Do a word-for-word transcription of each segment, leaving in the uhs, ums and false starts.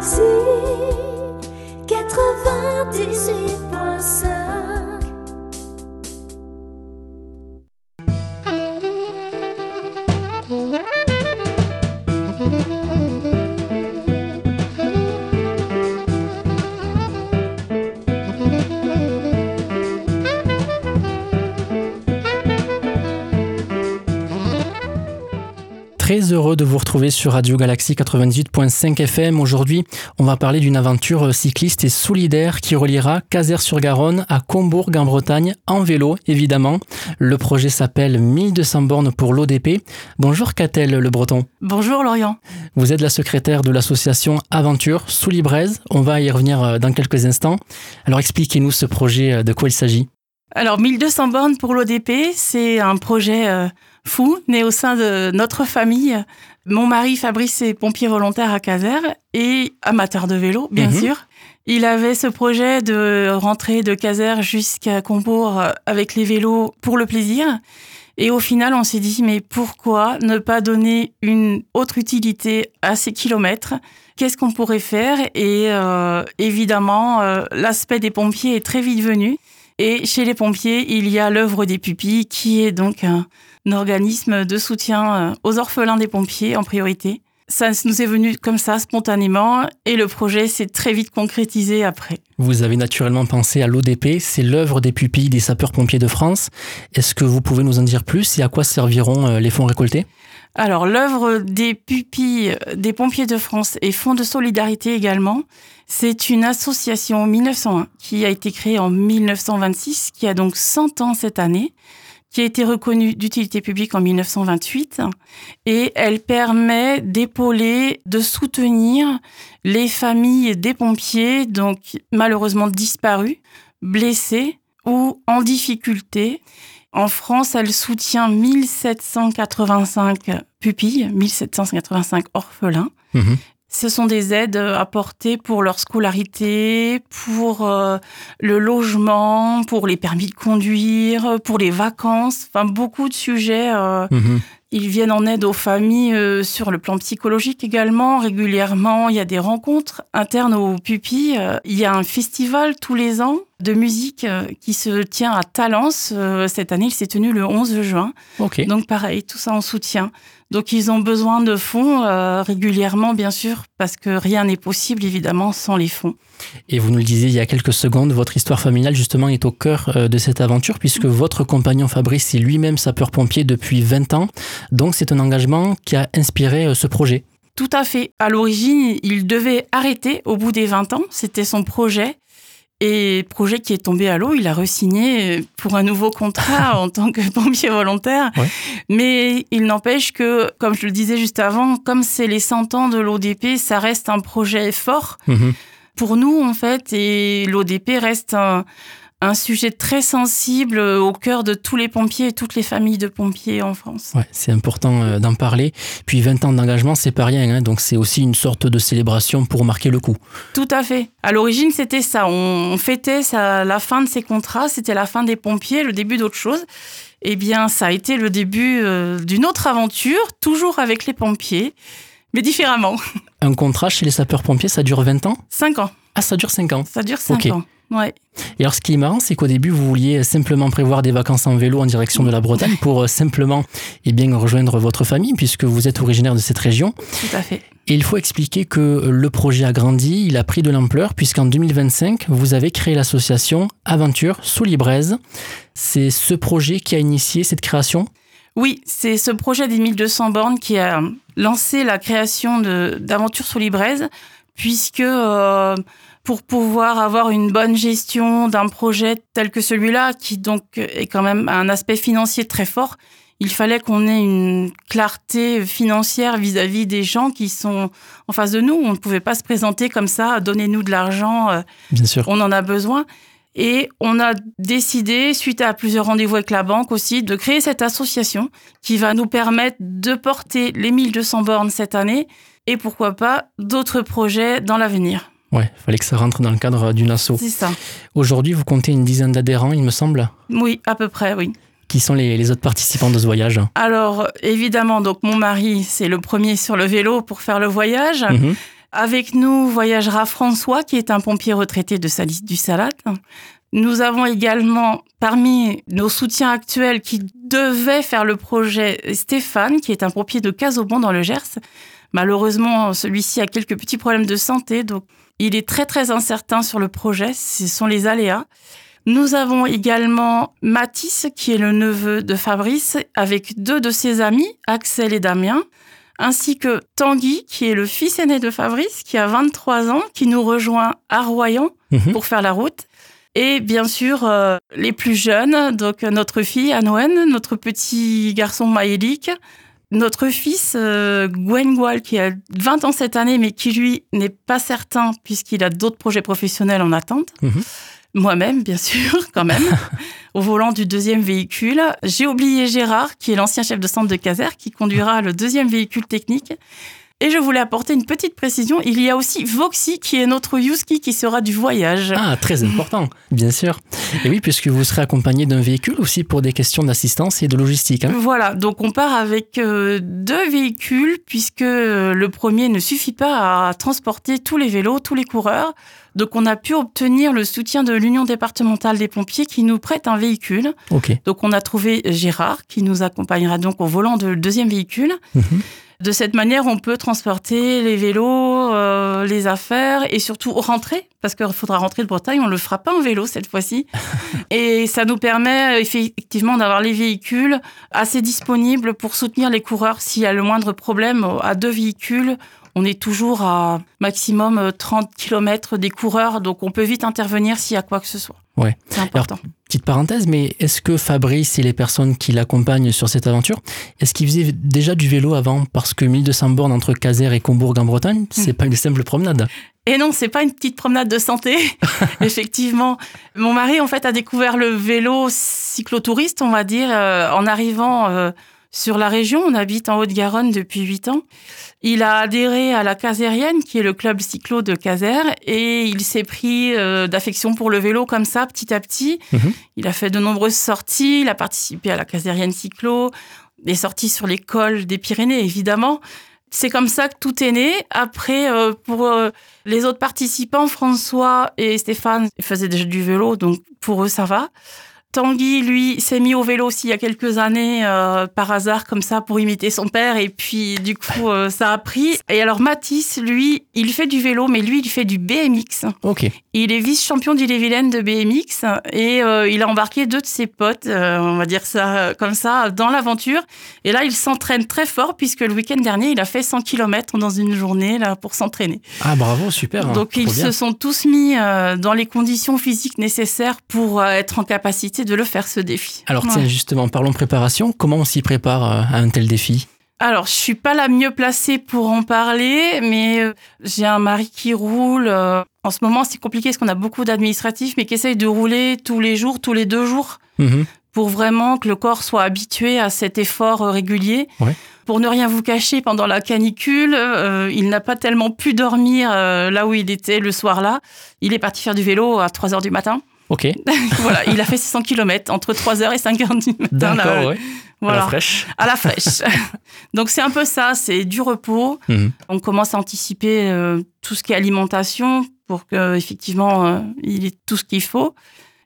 Galaxy quatre-vingt-dix-huit point cinq. Très heureux de vous retrouver sur Radio Galaxy quatre-vingt-dix-huit point cinq F M. Aujourd'hui, on va parler d'une aventure cycliste et solidaire qui reliera Cazeres-sur-Garonne à Combourg en Bretagne, en vélo évidemment. Le projet s'appelle mille deux cents bornes pour l'O D P. Bonjour Catel Le Breton. Bonjour Lorient. Vous êtes la secrétaire de l'association Aventure Soulibraises. On va y revenir dans quelques instants. Alors expliquez-nous ce projet, de quoi il s'agit. Alors mille deux cents bornes pour l'O D P, c'est un projet euh, fou, né au sein de notre famille. Mon mari Fabrice est pompier volontaire à Cazeres et amateur de vélo, bien mmh. sûr. Il avait ce projet de rentrer de Cazeres jusqu'à Combourg avec les vélos pour le plaisir. Et au final, on s'est dit, mais pourquoi ne pas donner une autre utilité à ces kilomètres ? Qu'est-ce qu'on pourrait faire ? Et euh, évidemment, euh, l'aspect des pompiers est très vite venu. Et chez les pompiers, il y a l'œuvre des pupilles, qui est donc un, un organisme de soutien aux orphelins des pompiers en priorité. Ça nous est venu comme ça, spontanément, et le projet s'est très vite concrétisé après. Vous avez naturellement pensé à l'O D P, c'est l'œuvre des pupilles des sapeurs-pompiers de France. Est-ce que vous pouvez nous en dire plus et à quoi serviront les fonds récoltés ? Alors, l'œuvre des pupilles des pompiers de France et Fonds de solidarité également, c'est une association mille neuf cent un qui a été créée en mille neuf cent vingt-six, qui a donc cent ans cette année, qui a été reconnue d'utilité publique en mille neuf cent vingt-huit, et elle permet d'épauler, de soutenir les familles des pompiers, donc malheureusement disparus, blessés ou en difficulté. En France, elle soutient mille sept cent quatre-vingt-cinq pupilles, mille sept cent quatre-vingt-cinq orphelins. Mmh. Ce sont des aides apportées pour leur scolarité, pour euh, le logement, pour les permis de conduire, pour les vacances, enfin beaucoup de sujets. Euh, mmh. Ils viennent en aide aux familles euh, sur le plan psychologique également. Régulièrement, il y a des rencontres internes aux pupilles. Euh, il y a un festival tous les ans de musique euh, qui se tient à Talence. Euh, cette année, il s'est tenu le onze juin. Okay. Donc pareil, tout ça en soutien. Donc ils ont besoin de fonds euh, régulièrement, bien sûr, parce que rien n'est possible, évidemment, sans les fonds. Et vous nous le disiez il y a quelques secondes, votre histoire familiale, justement, est au cœur euh, de cette aventure, puisque votre compagnon Fabrice est lui-même sapeur-pompier depuis vingt ans. Donc c'est un engagement qui a inspiré euh, ce projet. Tout à fait. À l'origine, il devait arrêter au bout des vingt ans. C'était son projet. Et projet qui est tombé à l'eau, il a re-signé pour un nouveau contrat en tant que pompier volontaire. Ouais. Mais il n'empêche que, comme je le disais juste avant, comme c'est les cent ans de l'O D P, ça reste un projet fort mmh. pour nous, en fait. Et l'O D P reste un, un sujet très sensible au cœur de tous les pompiers et toutes les familles de pompiers en France. Ouais, c'est important d'en parler. Puis vingt ans d'engagement, c'est pas rien, hein, donc c'est aussi une sorte de célébration pour marquer le coup. Tout à fait. À l'origine, c'était ça. On fêtait ça, la fin de ces contrats, c'était la fin des pompiers, le début d'autre chose. Eh bien, ça a été le début euh, d'une autre aventure, toujours avec les pompiers, mais différemment. Un contrat chez les sapeurs-pompiers, ça dure vingt ans ? cinq ans. Ah, ça dure cinq ans. Ça dure cinq okay. ans. Ouais. Et alors, ce qui est marrant, c'est qu'au début, vous vouliez simplement prévoir des vacances en vélo en direction de la Bretagne pour simplement eh bien, rejoindre votre famille, puisque vous êtes originaire de cette région. Tout à fait. Et il faut expliquer que le projet a grandi, il a pris de l'ampleur, puisqu'en deux mille vingt-cinq, vous avez créé l'association Aventure Soulibraises. C'est ce projet qui a initié cette création ? Oui, c'est ce projet des mille deux cents bornes qui a lancé la création de, d'Aventure Soulibraises, puisque... Euh, pour pouvoir avoir une bonne gestion d'un projet tel que celui-là, qui donc est quand même un aspect financier très fort, il fallait qu'on ait une clarté financière vis-à-vis des gens qui sont en face de nous. On ne pouvait pas se présenter comme ça, donnez-nous de l'argent, bien sûr. On en a besoin. Et on a décidé, suite à plusieurs rendez-vous avec la banque aussi, de créer cette association qui va nous permettre de porter les mille deux cents bornes cette année et pourquoi pas d'autres projets dans l'avenir. Ouais, il fallait que ça rentre dans le cadre d'une asso. C'est ça. Aujourd'hui, vous comptez une dizaine d'adhérents, il me semble ? Oui, à peu près, oui. Qui sont les, les autres participants de ce voyage ? Alors, évidemment, donc mon mari, c'est le premier sur le vélo pour faire le voyage. Mmh. Avec nous voyagera François, qui est un pompier retraité de Salis du Salat. Nous avons également, parmi nos soutiens actuels qui devaient faire le projet, Stéphane, qui est un pompier de Casaubon dans le Gers. Malheureusement, celui-ci a quelques petits problèmes de santé, donc il est très très incertain sur le projet. Ce sont les aléas. Nous avons également Mathis, qui est le neveu de Fabrice, avec deux de ses amis, Axel et Damien, ainsi que Tanguy, qui est le fils aîné de Fabrice, qui a vingt-trois ans, qui nous rejoint à Royan mmh. pour faire la route. Et bien sûr, euh, les plus jeunes, donc notre fille Anouen, notre petit garçon Maëlik, notre fils euh, Gwengual, qui a vingt ans cette année, mais qui lui n'est pas certain puisqu'il a d'autres projets professionnels en attente. Mmh. Moi-même, bien sûr, quand même, au volant du deuxième véhicule. J'ai oublié Gérard, qui est l'ancien chef de centre de Caser, qui conduira le deuxième véhicule technique. Et je voulais apporter une petite précision. Il y a aussi Voxy, qui est notre Youski, qui sera du voyage. Ah, très important, bien sûr. Et oui, puisque vous serez accompagné d'un véhicule aussi pour des questions d'assistance et de logistique. Hein. Voilà, donc on part avec euh, deux véhicules, puisque euh, le premier ne suffit pas à transporter tous les vélos, tous les coureurs. Donc on a pu obtenir le soutien de l'Union départementale des pompiers qui nous prête un véhicule. Okay. Donc on a trouvé Gérard, qui nous accompagnera donc au volant du deuxième véhicule. Mmh. De cette manière, on peut transporter les vélos, euh, les affaires et surtout rentrer, parce qu'il faudra rentrer de Bretagne, on ne le fera pas en vélo cette fois-ci. Et ça nous permet effectivement d'avoir les véhicules assez disponibles pour soutenir les coureurs. S'il y a le moindre problème à deux véhicules, on est toujours à maximum trente kilomètres des coureurs, donc on peut vite intervenir s'il y a quoi que ce soit. Ouais. C'est important. Alors, petite parenthèse, mais est-ce que Fabrice et les personnes qui l'accompagnent sur cette aventure, est-ce qu'ils faisaient déjà du vélo avant? Parce que mille deux cents bornes entre Caser et Combourg en Bretagne, c'est mmh. pas une simple promenade. Et non, c'est pas une petite promenade de santé. Effectivement, mon mari en fait a découvert le vélo cyclotouriste, on va dire, euh, en arrivant euh, sur la région. On habite en Haute-Garonne depuis huit ans. Il a adhéré à la Casérienne, qui est le club cyclo de Caser, et il s'est pris euh, d'affection pour le vélo comme ça, petit à petit. Mmh. Il a fait de nombreuses sorties, il a participé à la Casérienne cyclo, des sorties sur les cols des Pyrénées, évidemment. C'est comme ça que tout est né. Après, euh, pour euh, les autres participants, François et Stéphane faisaient déjà du vélo, donc pour eux, ça va. Tanguy, lui, s'est mis au vélo aussi il y a quelques années, euh, par hasard, comme ça, pour imiter son père. Et puis, du coup, euh, ça a pris. Et alors, Mathis, lui, il fait du vélo, mais lui, il fait du B M X. Ok. Il est vice-champion d'Ille-et-Vilaine de B M X. Et euh, il a embarqué deux de ses potes, euh, on va dire ça comme ça, dans l'aventure. Et là, il s'entraîne très fort, puisque le week-end dernier, il a fait cent kilomètres dans une journée là pour s'entraîner. Ah, bravo, super. Donc, ils se sont tous mis euh, dans les conditions physiques nécessaires pour euh, être en capacité de le faire, ce défi. Alors, tiens, ouais. justement, parlons préparation. Comment on s'y prépare à un tel défi? Alors, je suis pas la mieux placée pour en parler, mais euh, j'ai un mari qui roule. Euh, en ce moment, c'est compliqué parce qu'on a beaucoup d'administratifs, mais qui essayent de rouler tous les jours, tous les deux jours, mmh. pour vraiment que le corps soit habitué à cet effort euh, régulier. Ouais. Pour ne rien vous cacher, pendant la canicule, euh, il n'a pas tellement pu dormir euh, là où il était le soir-là. Il est parti faire du vélo à trois heures du matin. Ok. Voilà, il a fait six cents kilomètres entre trois heures et cinq heures du matin. D'accord, là, ouais. Voilà. À la fraîche. À la fraîche. Donc, c'est un peu ça, c'est du repos. Mmh. On commence à anticiper euh, tout ce qui est alimentation pour qu'effectivement, euh, il ait tout ce qu'il faut.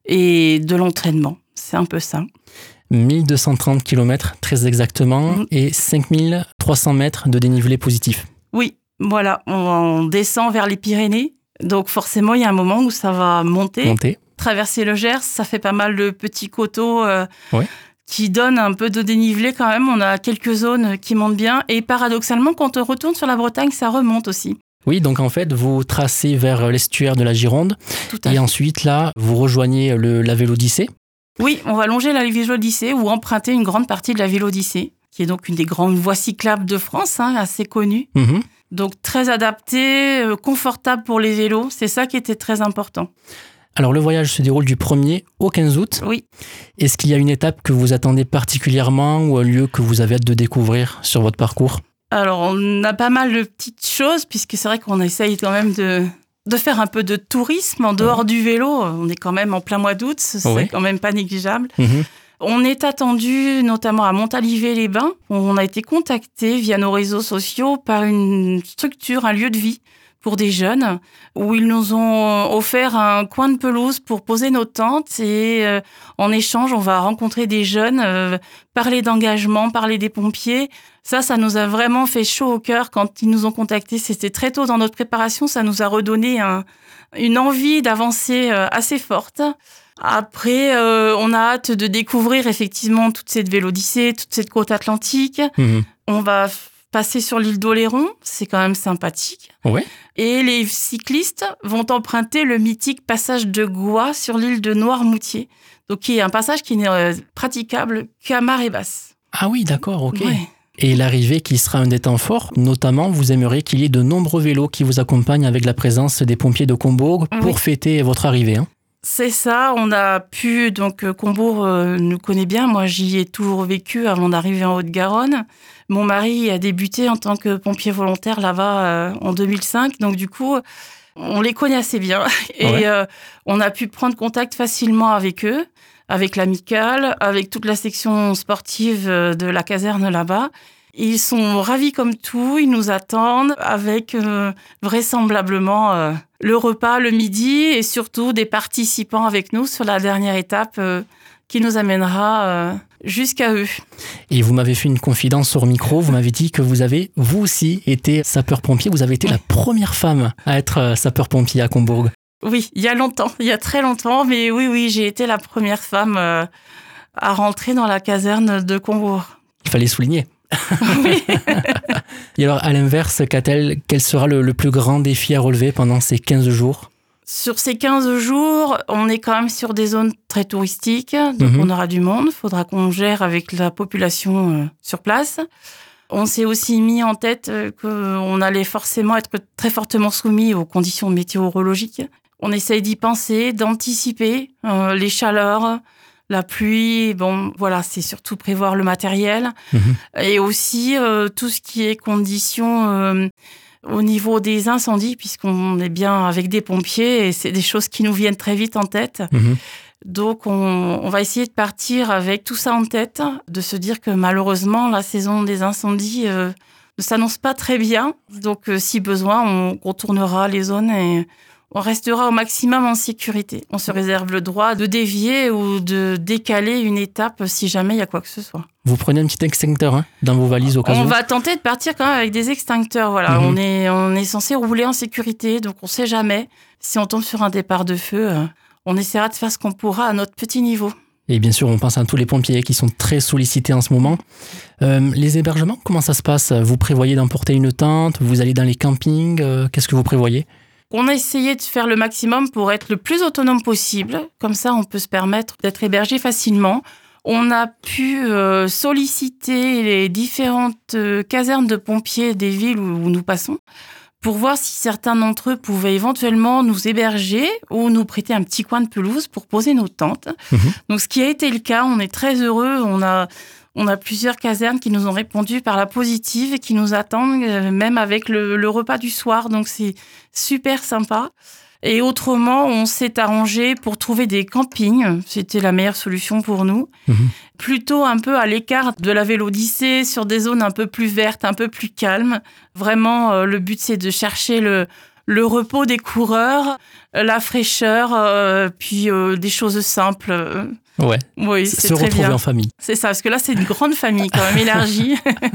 Et de l'entraînement, c'est un peu ça. mille deux cent trente kilomètres, très exactement, mmh. et cinq mille trois cents mètres de dénivelé positif. Oui, voilà. On, on descend vers les Pyrénées. Donc, forcément, il y a un moment où ça va monter. Monter. Traverser le Gers, ça fait pas mal de petits coteaux euh, ouais. qui donnent un peu de dénivelé quand même. On a quelques zones qui montent bien. Et paradoxalement, quand on retourne sur la Bretagne, ça remonte aussi. Oui, donc en fait, vous tracez vers l'estuaire de la Gironde. Tout à et fait. ensuite, là, vous rejoignez le, la Vélodyssée. Oui, on va longer la Vélodyssée ou emprunter une grande partie de la Vélodyssée, qui est donc une des grandes voies cyclables de France, hein, assez connue. Mmh. Donc très adaptée, euh, confortable pour les vélos. C'est ça qui était très important. Alors, le voyage se déroule du premier au quinze août. Oui. Est-ce qu'il y a une étape que vous attendez particulièrement ou un lieu que vous avez hâte de découvrir sur votre parcours? Alors, on a pas mal de petites choses, puisque c'est vrai qu'on essaye quand même de, de faire un peu de tourisme en dehors ouais. du vélo. On est quand même en plein mois d'août, c'est ouais. quand même pas négligeable. Mmh. On est attendu notamment à Montalivet-les-Bains. On a été contacté via nos réseaux sociaux par une structure, un lieu de vie pour des jeunes, où ils nous ont offert un coin de pelouse pour poser nos tentes et euh, en échange, on va rencontrer des jeunes, euh, parler d'engagement, parler des pompiers. Ça, ça nous a vraiment fait chaud au cœur quand ils nous ont contactés. C'était très tôt dans notre préparation, ça nous a redonné un, une envie d'avancer euh, assez forte. Après, euh, on a hâte de découvrir effectivement toute cette Vélodyssée, toute cette côte atlantique. Mmh. On va passer sur l'île d'Oléron, c'est quand même sympathique. Ouais. Et les cyclistes vont emprunter le mythique passage de Goix sur l'île de Noirmoutier, donc qui est un passage qui n'est euh, praticable qu'à marée basse. Ah oui, d'accord, ok. Ouais. Et l'arrivée qui sera un des temps forts, notamment, vous aimeriez qu'il y ait de nombreux vélos qui vous accompagnent avec la présence des pompiers de Combourg pour oui. fêter votre arrivée. Hein. C'est ça, on a pu, donc Combourg euh, nous connaît bien, moi j'y ai toujours vécu avant d'arriver en Haute-Garonne. Mon mari a débuté en tant que pompier volontaire là-bas euh, en deux mille cinq, donc du coup, on les connaît assez bien. Et ouais. euh, on a pu prendre contact facilement avec eux, avec l'amicale, avec toute la section sportive de la caserne là-bas. Ils sont ravis comme tout, ils nous attendent avec euh, vraisemblablement euh, le repas le midi et surtout des participants avec nous sur la dernière étape euh, qui nous amènera euh, jusqu'à eux. Et vous m'avez fait une confidence sur micro, vous m'avez dit que vous avez, vous aussi, été sapeur-pompier, vous avez été la première femme à être sapeur-pompier à Combourg. Oui, il y a longtemps, il y a très longtemps, mais oui, oui, j'ai été la première femme euh, à rentrer dans la caserne de Combourg. Il fallait souligner. Oui. Et alors, à l'inverse, qu'a-t-elle, quel sera le, le plus grand défi à relever pendant ces quinze jours ? Sur ces quinze jours, on est quand même sur des zones très touristiques, donc mmh. on aura du monde, il faudra qu'on gère avec la population euh, sur place. On s'est aussi mis en tête euh, qu'on allait forcément être très fortement soumis aux conditions météorologiques. On essaye d'y penser, d'anticiper euh, les chaleurs, la pluie, bon, voilà, c'est surtout prévoir le matériel. Mmh. Et aussi, euh, tout ce qui est conditions euh, au niveau des incendies, puisqu'on est bien avec des pompiers et c'est des choses qui nous viennent très vite en tête. Mmh. Donc, on, on va essayer de partir avec tout ça en tête, de se dire que malheureusement, la saison des incendies euh, ne s'annonce pas très bien. Donc, euh, si besoin, on contournera les zones et on restera au maximum en sécurité. On se réserve le droit de dévier ou de décaler une étape si jamais il y a quoi que ce soit. Vous prenez un petit extincteur hein, dans vos valises au cas où. On va tenter de partir quand même avec des extincteurs. Voilà, mmh. on est on est censé rouler en sécurité, donc on sait jamais si on tombe sur un départ de feu. Euh, on essaiera de faire ce qu'on pourra à notre petit niveau. Et bien sûr, on pense à tous les pompiers qui sont très sollicités en ce moment. Euh, les hébergements, comment ça se passe ? Vous prévoyez d'emporter une tente ? Vous allez dans les campings ? euh, Qu'est-ce que vous prévoyez ? On a essayé de faire le maximum pour être le plus autonome possible. Comme ça, on peut se permettre d'être hébergé facilement. On a pu euh, solliciter les différentes euh, casernes de pompiers des villes où, où nous passons pour voir si certains d'entre eux pouvaient éventuellement nous héberger ou nous prêter un petit coin de pelouse pour poser nos tentes. Mmh. Donc, ce qui a été le cas, on est très heureux. On a... On a plusieurs casernes qui nous ont répondu par la positive et qui nous attendent, même avec le, le repas du soir. Donc, c'est super sympa. Et autrement, on s'est arrangé pour trouver des campings. C'était la meilleure solution pour nous. Mmh. Plutôt un peu à l'écart de la Vélodyssée, sur des zones un peu plus vertes, un peu plus calmes. Vraiment, euh, le but, c'est de chercher le... le repos des coureurs, la fraîcheur, euh, puis euh, des choses simples. Ouais, oui, c'est se très retrouver bien. En famille. C'est ça, parce que là, c'est une grande famille quand même élargie.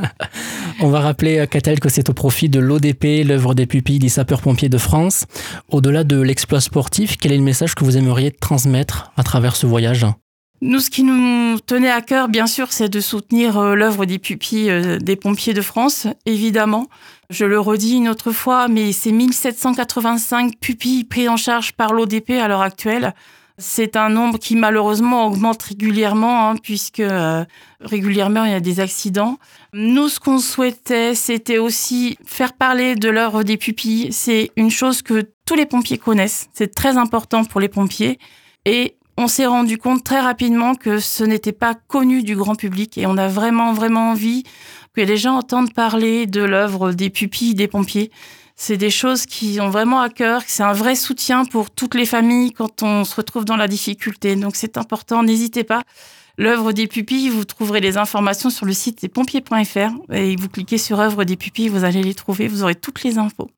On va rappeler, Catel, que c'est au profit de l'O D P, l'œuvre des pupilles des sapeurs-pompiers de France. Au-delà de l'exploit sportif, quel est le message que vous aimeriez transmettre à travers ce voyage ? Nous, ce qui nous tenait à cœur, bien sûr, c'est de soutenir euh, l'œuvre des pupilles euh, des pompiers de France, évidemment. Je le redis une autre fois, mais c'est mille sept cent quatre-vingt-cinq pupilles prises en charge par l'O D P à l'heure actuelle. C'est un nombre qui, malheureusement, augmente régulièrement, hein, puisque euh, régulièrement, il y a des accidents. Nous, ce qu'on souhaitait, c'était aussi faire parler de l'œuvre des pupilles. C'est une chose que tous les pompiers connaissent. C'est très important pour les pompiers. Et on s'est rendu compte très rapidement que ce n'était pas connu du grand public et on a vraiment, vraiment envie que les gens entendent parler de l'œuvre des pupilles des pompiers. C'est des choses qui ont vraiment à cœur, c'est un vrai soutien pour toutes les familles quand on se retrouve dans la difficulté. Donc c'est important, n'hésitez pas. L'œuvre des pupilles, vous trouverez les informations sur le site des pompiers point f r et vous cliquez sur œuvre des pupilles, vous allez les trouver, vous aurez toutes les infos.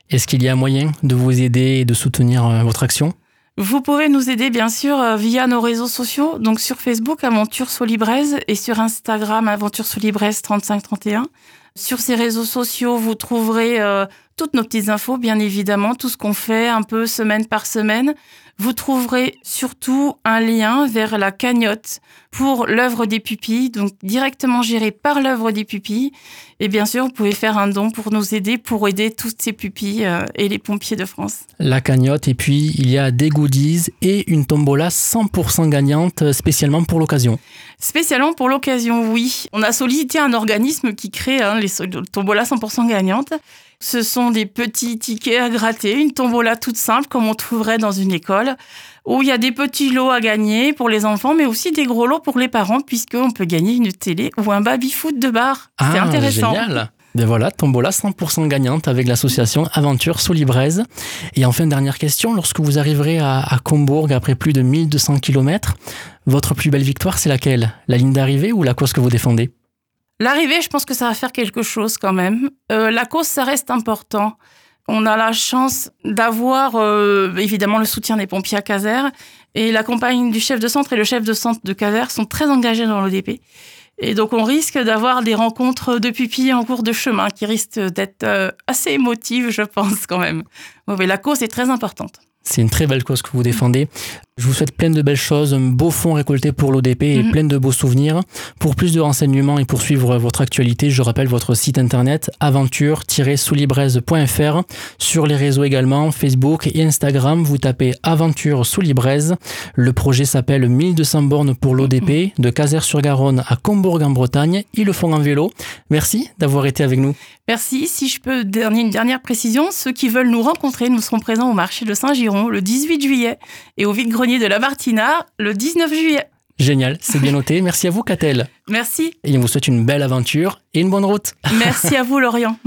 Est-ce qu'il y a moyen de vous aider et de soutenir euh, votre action ? Vous pouvez nous aider bien sûr euh, via nos réseaux sociaux, donc sur Facebook Aventure Solibraises et sur Instagram Aventure Solibraises trente-cinq trente et un. Sur ces réseaux sociaux, vous trouverez euh, toutes nos petites infos, bien évidemment, tout ce qu'on fait un peu semaine par semaine. Vous trouverez surtout un lien vers la cagnotte pour l'œuvre des pupilles, donc directement gérée par l'œuvre des pupilles. Et bien sûr, vous pouvez faire un don pour nous aider, pour aider toutes ces pupilles euh, et les pompiers de France. La cagnotte, et puis il y a des goodies et une tombola cent pour cent gagnante spécialement pour l'occasion. Spécialement pour l'occasion, oui. On a sollicité un organisme qui crée hein, les tombolas cent pour cent gagnantes. Ce sont des petits tickets à gratter, une tombola toute simple comme on trouverait dans une école, où il y a des petits lots à gagner pour les enfants, mais aussi des gros lots pour les parents, puisqu'on peut gagner une télé ou un baby-foot de bar. Ah, c'est intéressant. Génial. Ben voilà, tombola cent pour cent gagnante avec l'association Aventure Solibraises. Et enfin, dernière question, lorsque vous arriverez à, à Combourg après plus de mille deux cents kilomètres, votre plus belle victoire, c'est laquelle ? La ligne d'arrivée ou la cause que vous défendez ? L'arrivée, je pense que ça va faire quelque chose quand même. Euh, la cause, ça reste important. On a la chance d'avoir euh, évidemment le soutien des pompiers à Casères et la compagne du chef de centre et le chef de centre de Casères sont très engagés dans l'O D P. Et donc on risque d'avoir des rencontres de pupilles en cours de chemin qui risquent d'être euh, assez émotives, je pense quand même. Ouais, mais la cause est très importante. C'est une très belle cause que vous défendez. Je vous souhaite plein de belles choses, un beau fonds récolté pour l'O D P et mmh. plein de beaux souvenirs. Pour plus de renseignements et pour suivre votre actualité, je rappelle votre site internet aventure tiret solibraises point f r. Sur les réseaux également, Facebook et Instagram, vous tapez Aventure Solibraises. Le projet s'appelle mille deux cents bornes pour l'O D P, de Casères-sur-Garonne à Combourg en Bretagne. Ils le font en vélo. Merci d'avoir été avec nous. Merci. Si je peux donner une dernière précision, ceux qui veulent nous rencontrer, nous serons présents au marché de Saint-Giron le dix-huit juillet et au vide-grenier de la Martina le dix-neuf juillet. Génial, c'est bien noté. Merci à vous, Catel. Merci. Et on vous souhaite une belle aventure et une bonne route. Merci à vous, Lorient.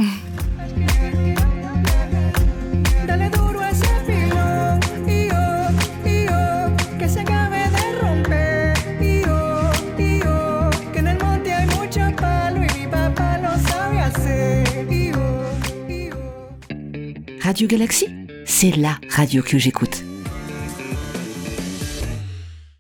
Radio Galaxy, c'est la radio que j'écoute.